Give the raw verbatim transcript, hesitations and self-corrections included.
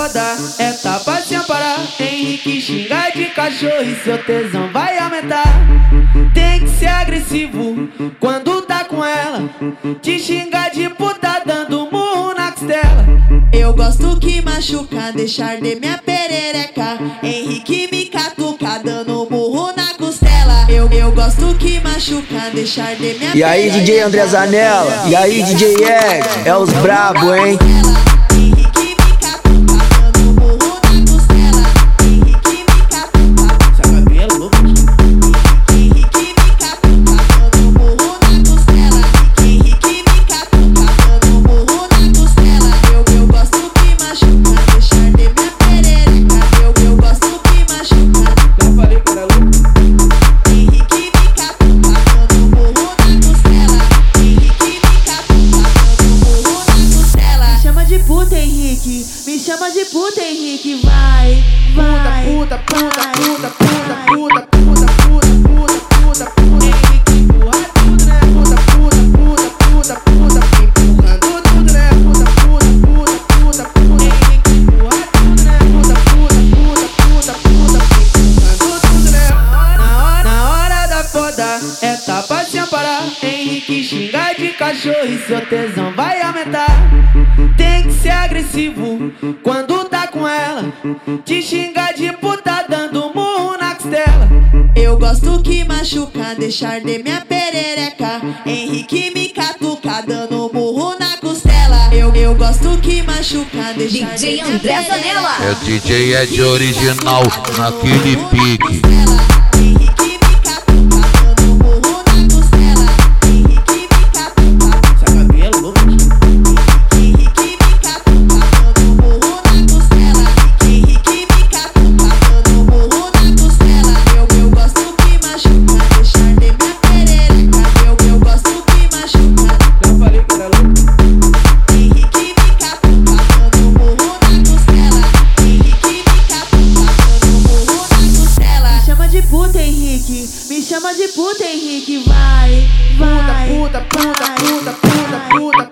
foda é tapa sem parar. Henrique xinga de cachorro e seu tesão vai aumentar. Tem que ser agressivo quando tá com ela. Te xinga de puta dando murro na costela. Eu gosto que machuca, deixar de minha perereca. Henrique me catuca, dando murro na costela. Eu, eu gosto que machuca, deixar de minha perereca. E aí, D J André Zanella? E aí, D J Egg? É os brabo, hein? Me chama de puta, Henrique, vai, vai. Puta, puta, puta, puta, puta, puta, puta, puta, puta, puta. Henrique empurra tudo, né? Puta, puta, puta, puta, puta, empurrando tudo, né? Puta, puta, puta, puta, puta. Henrique empurra tudo, né? Puta, puta, puta, puta, puta, empurrando tudo, né? Na hora, na hora da foda é tapa sem parar. Henrique xinga de cachorro e seu tesão vai aumentar. Tem que ser agressivo quando tá com ela. Te xinga de puta dando murro na costela. Eu gosto que machuca, deixar de minha perereca. Henrique me catuca, dando murro na costela. Eu, eu gosto que machuca, deixar D J de minha André Zanella. É D J Ed original naquele pique. Me chama de puta, Henrique, vai, vai. Puta, puta, puta, puta, puta, puta.